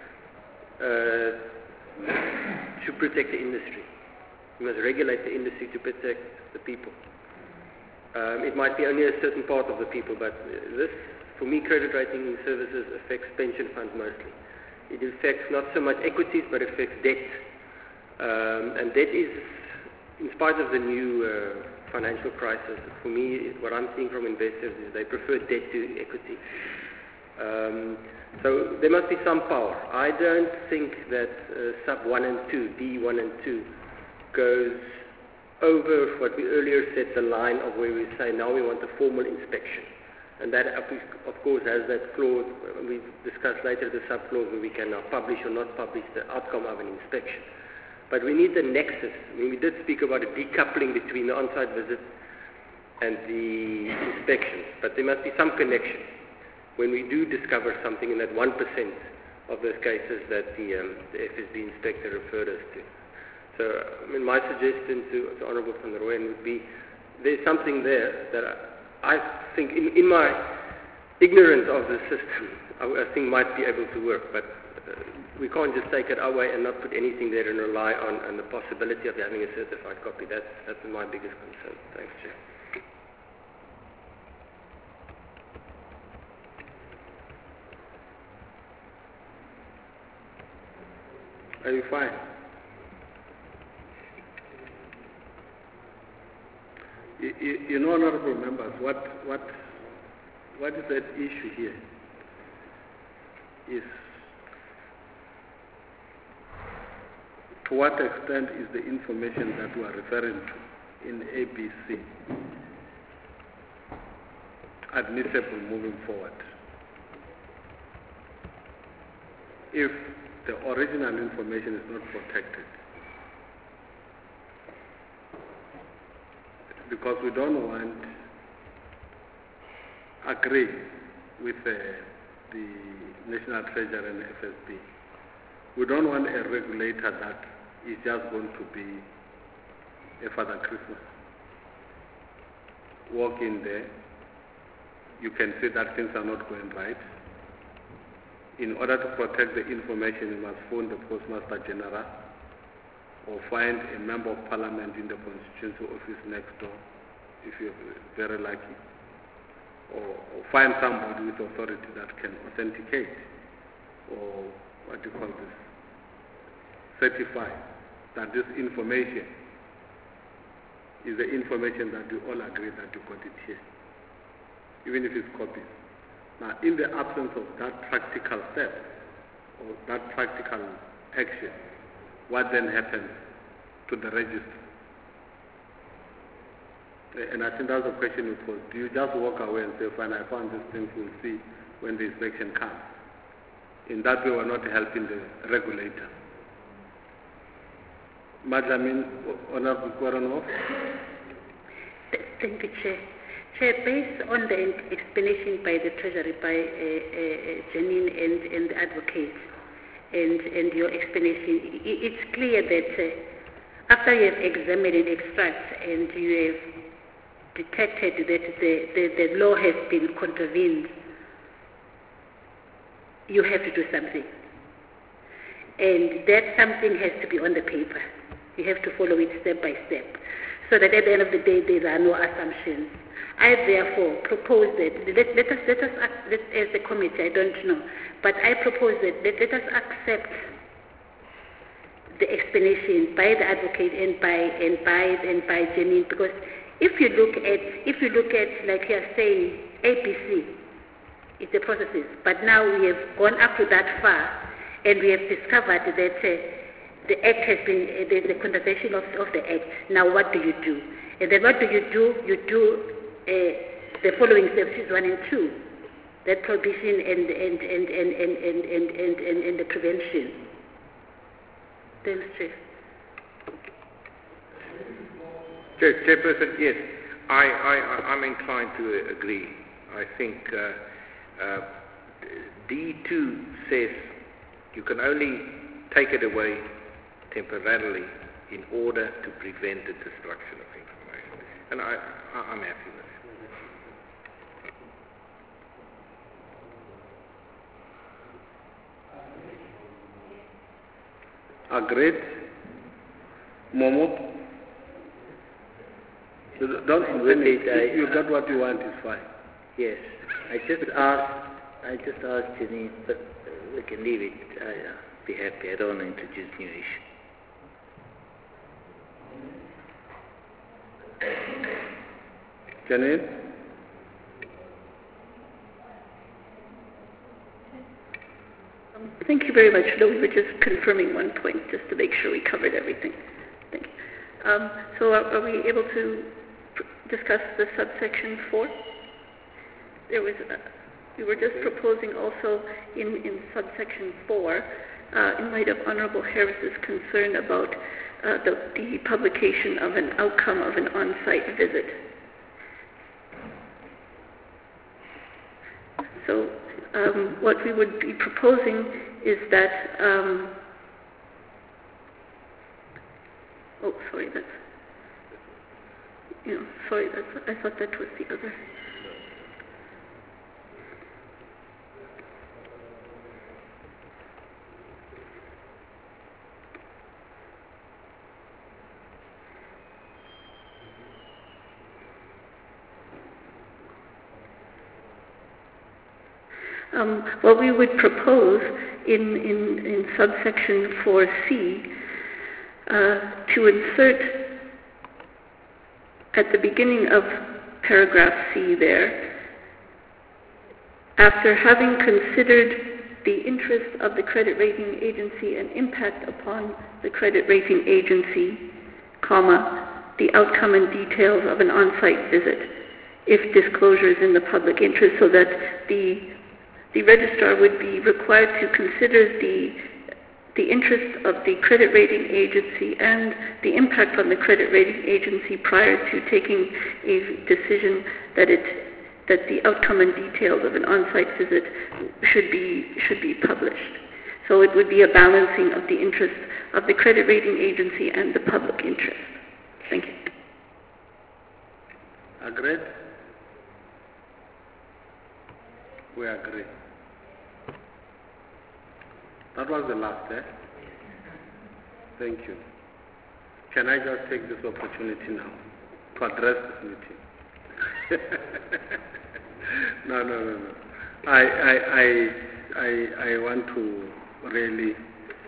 to protect the industry. We must regulate the industry to protect the people. It might be only a certain part of the people, but this, for me, credit rating services affects pension funds mostly. It affects not so much equities, but it affects debt. And debt is, in spite of the new financial crisis, for me, what I'm seeing from investors is they prefer debt to equity. So there must be some power. I don't think that sub 1 and 2, D1 and 2, goes over what we earlier said, the line of where we say now we want a formal inspection. And that, of course, has that clause, we discuss later the sub-clause where we can now publish or not publish the outcome of an inspection. But we need the nexus. I mean, we did speak about a decoupling between the on-site visit and the inspections, but there must be some connection when we do discover something in that 1% of those cases that the FSB inspector referred us to. So, I mean, my suggestion to Honourable van der Rooyen would be there's something there that I think, in my ignorance of the system, I think might be able to work, but we can't just take it our way and not put anything there and rely on the possibility of having a certified copy. That's my biggest concern. Thanks, Chair. Are you fine? You know, honourable members, what is at issue here is to what extent is the information that we are referring to in ABC admissible moving forward. If the original information is not protected, because we don't want agree with the National Treasury and FSB. We don't want a regulator that is just going to be a Father Christmas. Walk in there, you can see that things are not going right. In order to protect the information, you must phone the Postmaster General or find a member of parliament in the constituency office next door, if you're very lucky, or find somebody with authority that can authenticate, or what do you call this, certify that this information is the information that we all agree that you got it here, even if it's copies. Now, in the absence of that practical step, or that practical action, what then happens to the register? And I think that's the question you pose. Do you just walk away and say, fine, I found these things, we'll see when the inspection comes? In that way, we're not helping the regulator. Madam Honorable Koronov. Thank you, Chair. Chair, based on the explanation by the Treasury, by Janine and the advocate, and your explanation, it's clear that after you have examined and extract and you have detected that the law has been contravened, you have to do something. And that something has to be on the paper. You have to follow it step by step, so that at the end of the day there are no assumptions. I therefore propose that, let us as a committee, I don't know, but I propose that let us accept the explanation by the advocate and by Janine, because if you look at like you are saying, ABC, it's the processes, but now we have gone up to that far, and we have discovered that the Act has been, there's a contravention of the Act. Now what do you do? And then what do? You do the following steps, 1 and 2, that prohibition and the prevention. Thanks, Chair. Chairperson, yes, I'm inclined to agree. I think D2 says you can only take it away temporarily in order to prevent the destruction of information. And I'm happy with it. Agreed. Momo? Don't finish. If you got what you want, it's fine. Yes. I just asked Janine, but we can leave it. I'll be happy. I don't want to introduce new issues. Janine? Thank you very much. No, we were just confirming one point, just to make sure we covered everything. Thank So are we able to discuss the subsection 4? We were just proposing also in subsection 4, in light of Honourable Harris's concern about the publication of an outcome of an on-site visit. So what we would be proposing is that, I thought that was the other. What we would propose in subsection 4C to insert at the beginning of paragraph C there, after having considered the interest of the credit rating agency and impact upon the credit rating agency, comma, the outcome and details of an on-site visit, if disclosure is in the public interest, so that the registrar would be required to consider the interest of the credit rating agency and the impact on the credit rating agency prior to taking a decision that the outcome and details of an on-site visit should be published. So it would be a balancing of the interest of the credit rating agency and the public interest. Thank you. Agreed? We agree. That was the last, eh? Thank you. Can I just take this opportunity now to address this meeting? No. I want to really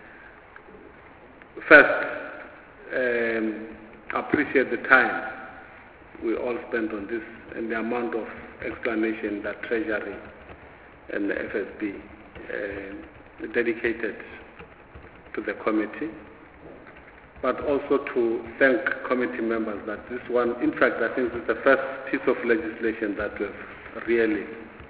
first appreciate the time we all spent on this and the amount of explanation that Treasury and the FSB dedicated to the committee, but also to thank committee members that this one, in fact, I think this is the first piece of legislation that we've really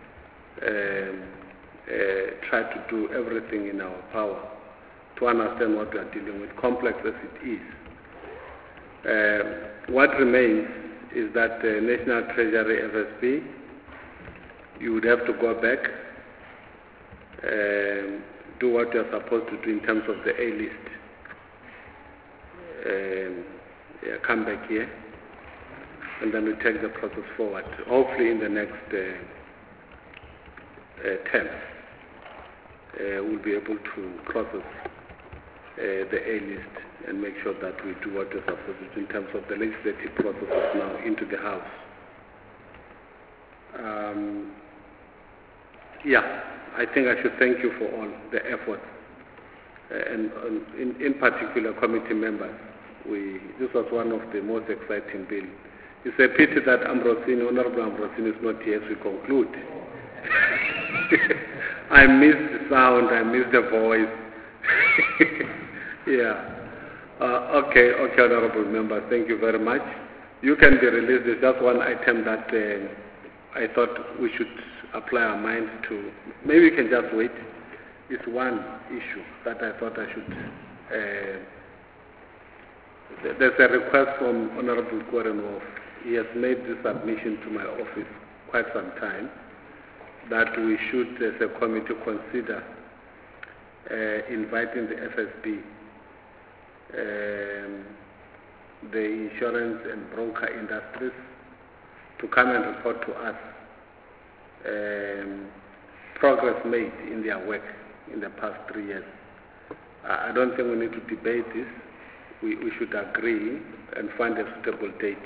tried to do everything in our power to understand what we are dealing with, complex as it is. What remains is that the National Treasury FSB, you would have to go back, do what you are supposed to do in terms of the A-list. Come back here, and then we take the process forward. Hopefully in the next term, we'll be able to process the A-list and make sure that we do what we're supposed to do in terms of the legislative processes now into the House. I think I should thank you for all the efforts, and in particular committee members. This was one of the most exciting bills. It's a pity that Honorable Ambrosini is not here as we conclude. I miss the sound, I miss the voice. Okay, Honorable Member, thank you very much. You can be released. There's just one item that I thought we should apply our minds to. Maybe we can just wait. It's one issue that I thought I should. There's a request from Honorable Korenhoff. He has made this submission to my office quite some time, that we should, as a committee, consider inviting the FSB, the insurance and broker industries, to come and report to us progress made in their work in the past 3 years. I don't think we need to debate this. We should agree and find a suitable date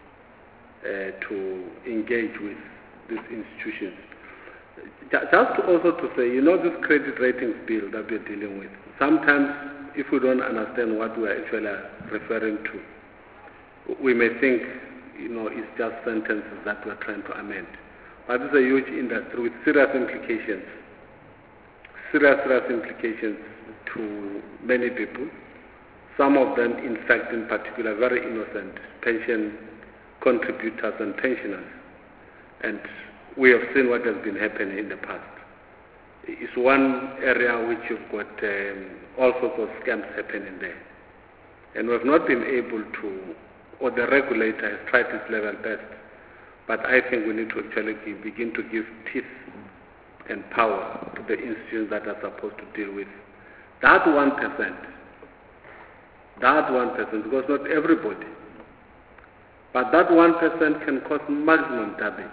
to engage with these institutions. Just also to say, this credit ratings bill that we're dealing with, sometimes if we don't understand what we're actually referring to, we may think, it's just sentences that we're trying to amend. But it's a huge industry with serious implications to many people. some of them, in fact, in particular, very innocent pension contributors and pensioners. And we have seen what has been happening in the past. It's one area which you've got all sorts of scams happening there. And we've not been able to, or the regulator has tried its level best, but I think we need to actually begin to give teeth and power to the institutions that are supposed to deal with that 1%. That 1%, because not everybody, but that 1% can cause maximum damage,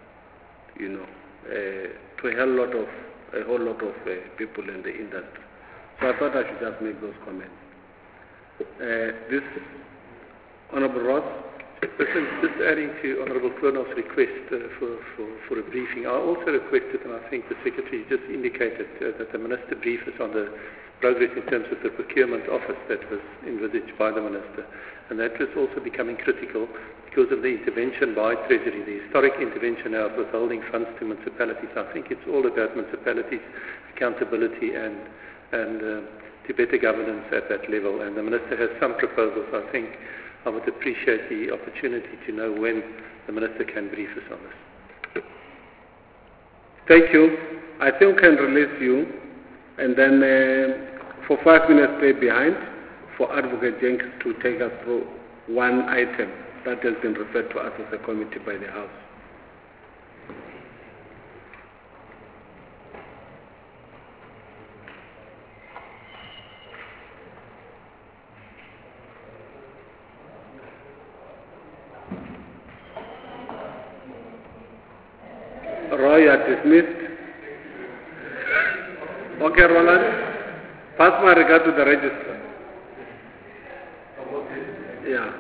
to a whole lot of people in the industry. So I thought I should just make those comments. This Honourable Ross. Listen, just adding to Honourable Kronoff's request for a briefing, I also requested, and I think the Secretary just indicated that the Minister brief us on the progress in terms of the procurement office that was envisaged by the Minister. And that was also becoming critical because of the intervention by Treasury, the historic intervention now of withholding funds to municipalities. I think it's all about municipalities' accountability and to better governance at that level. And the Minister has some proposals. I think I would appreciate the opportunity to know when the Minister can brief us on this. Thank you. I think we can release you, and then for 5 minutes stay behind for Advocate Jenkins to take us through one item that has been referred to us as a committee by the House. Roy, you are dismissed. Okay, Roland, pass my regard to the register. Yeah.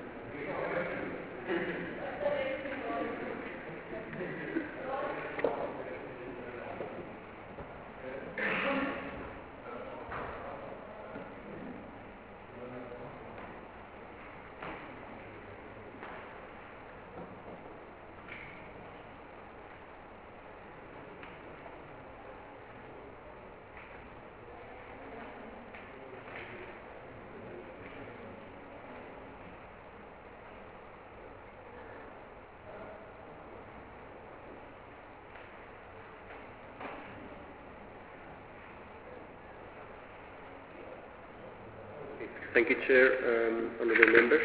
Thank you, Chair, Honourable Members.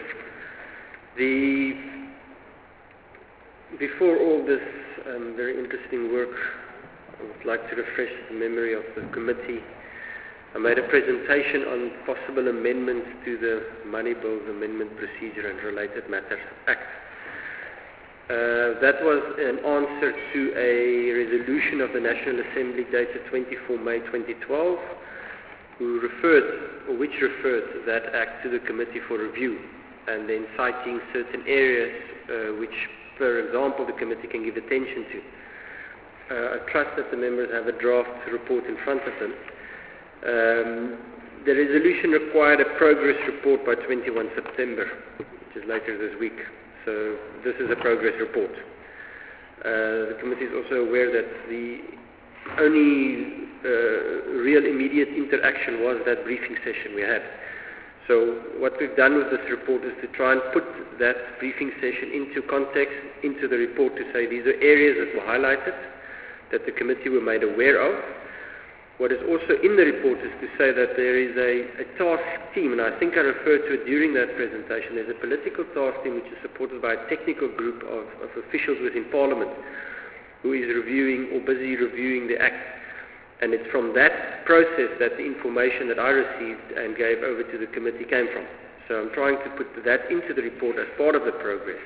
Before all this very interesting work, I would like to refresh the memory of the committee. I made a presentation on possible amendments to the Money Bills Amendment Procedure and Related Matters Act. That was an answer to a resolution of the National Assembly dated 24 May 2012, which referred that act to the committee for review, and then citing certain areas which, for example, the committee can give attention to. I trust that the members have a draft report in front of them. The resolution required a progress report by 21 September, which is later this week. So this is a progress report. The committee is also aware that the only real immediate interaction was that briefing session we had. So what we've done with this report is to try and put that briefing session into context, into the report, to say these are areas that were highlighted, that the committee were made aware of. What is also in the report is to say that there is a task team, and I think I referred to it during that presentation. There's a political task team which is supported by a technical group of officials within Parliament who is reviewing or busy reviewing the Act. And it's from that process that the information that I received and gave over to the committee came from. So I'm trying to put that into the report as part of the progress.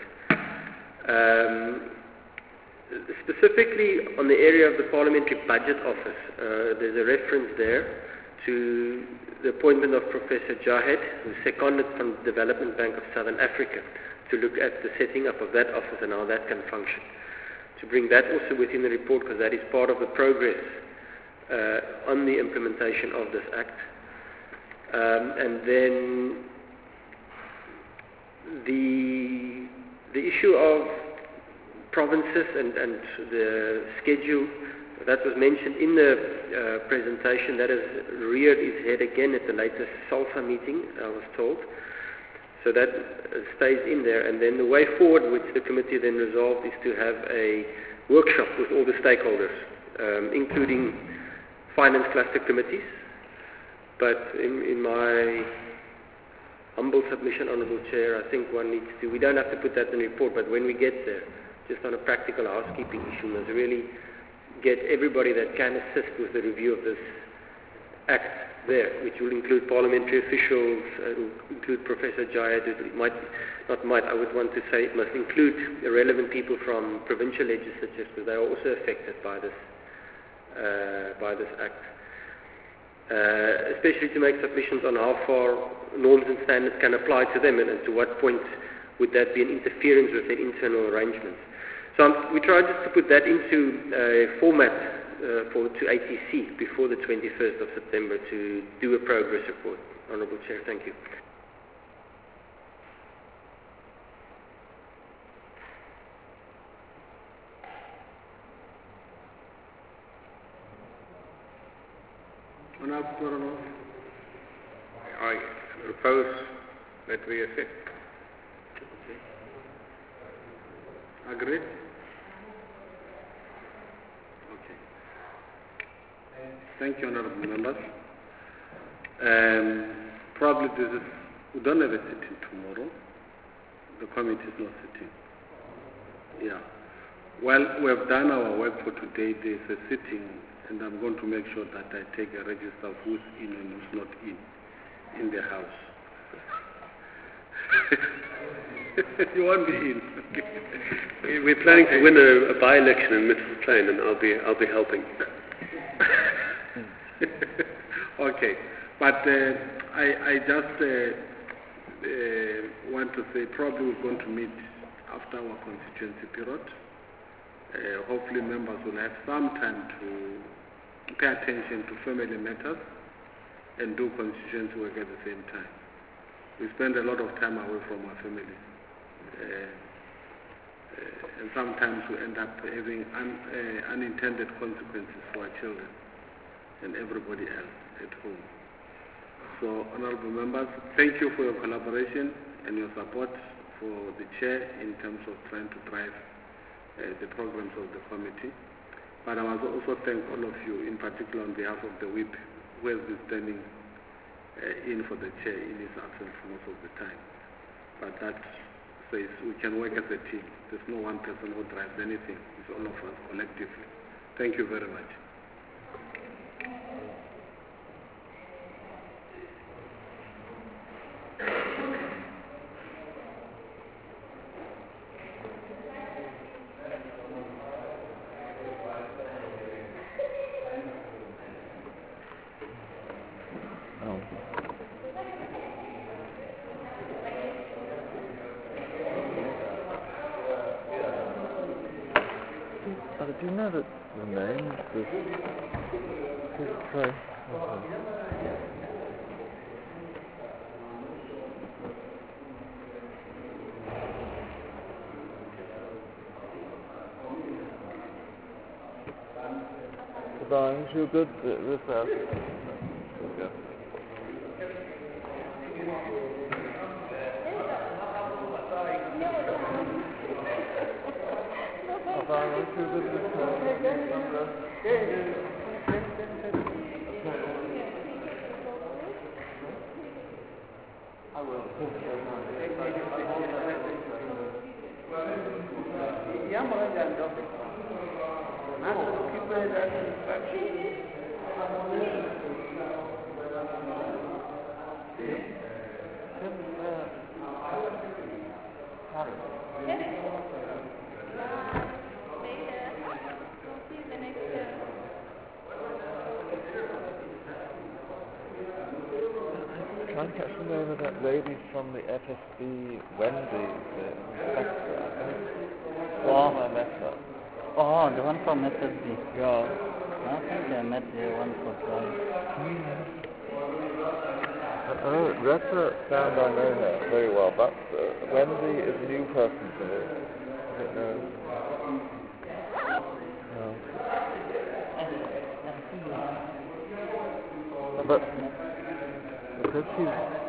Specifically on the area of the Parliamentary Budget Office, there's a reference there to the appointment of Professor Jahed, who's seconded from the Development Bank of Southern Africa, to look at the setting up of that office and how that can function. To bring that also within the report, because that is part of the progress on the implementation of this Act. And then the issue of provinces and the schedule that was mentioned in the presentation, that has reared its head again at the latest SALSA meeting, I was told. So that stays in there. And then the way forward, which the committee then resolved, is to have a workshop with all the stakeholders, including finance cluster committees. But in my humble submission, Honourable Chair, I think one needs to, we don't have to put that in the report, but when we get there, just on a practical housekeeping issue, must really get everybody that can assist with the review of this Act there, which will include parliamentary officials, will include Professor Jayad, I would want to say it must include the relevant people from provincial legislatures, because they are also affected by this Act. Especially to make submissions on how far norms and standards can apply to them, and to what point would that be an interference with their internal arrangements. So we tried just to put that into a format to ATC before the 21st of September to do a progress report. Honourable Chair, thank you. I propose that we accept. Agreed? Thank you, honourable members. Probably we don't have a sitting tomorrow. The committee is not sitting. Yeah. Well, we have done our work for today. There's a sitting, and I'm going to make sure that I take a register of who's in and who's not in the house. You won't be in. We're planning to win a by-election in Mitchell's Plain, and I'll be helping. Okay, but I just want to say probably we're going to meet after our constituency period. Hopefully members will have some time to pay attention to family matters and do constituency work at the same time. We spend a lot of time away from our families. And sometimes we end up having unintended consequences for our children and everybody else at home. So, honourable members, thank you for your collaboration and your support for the chair in terms of trying to drive the programs of the committee. But I must also thank all of you, in particular on behalf of the whip, who has been standing in for the chair in his absence most of the time. But that says we can work as a team. There's no one person who drives anything. It's all of us collectively. Thank you very much. Do you know that the name of this? Sorry. Goodbye. You're good with that. Okay. I will. I can't catch the name of that lady from the FSB, Wendy, the inspector. I met her. Oh, the one from FSB. Yeah. I think I met the one from Retta found I know her very well, but Wendy is a new person to me. I don't know. But because she's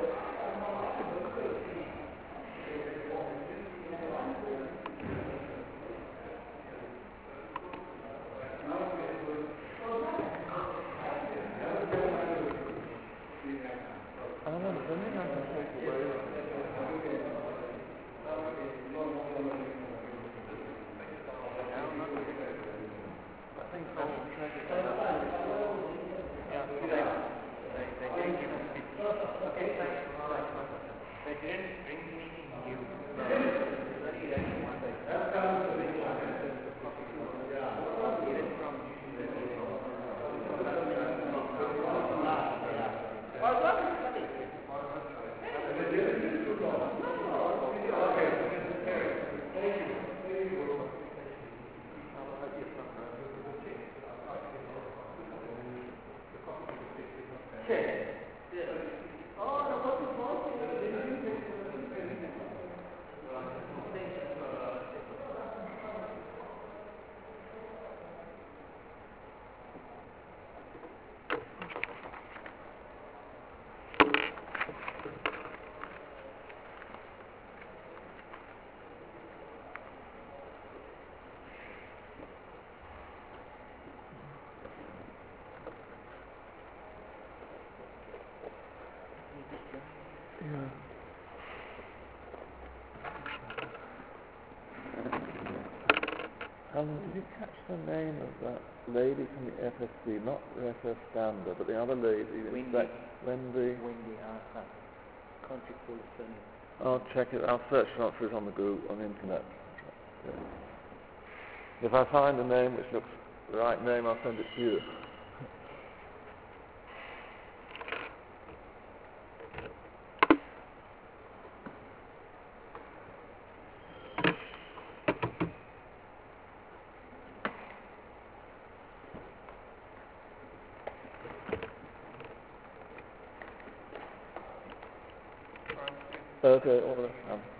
Alan, did you catch the name of that lady from the FSC? Not the FS Standard, but the other lady. Wendy. Wendy. Wendy Arthur. Can't recall the surname. I'll check it. I'll search for it on the Google, on the internet. Yeah. If I find a name which looks the right name, I'll send it to you. Okay, all the best.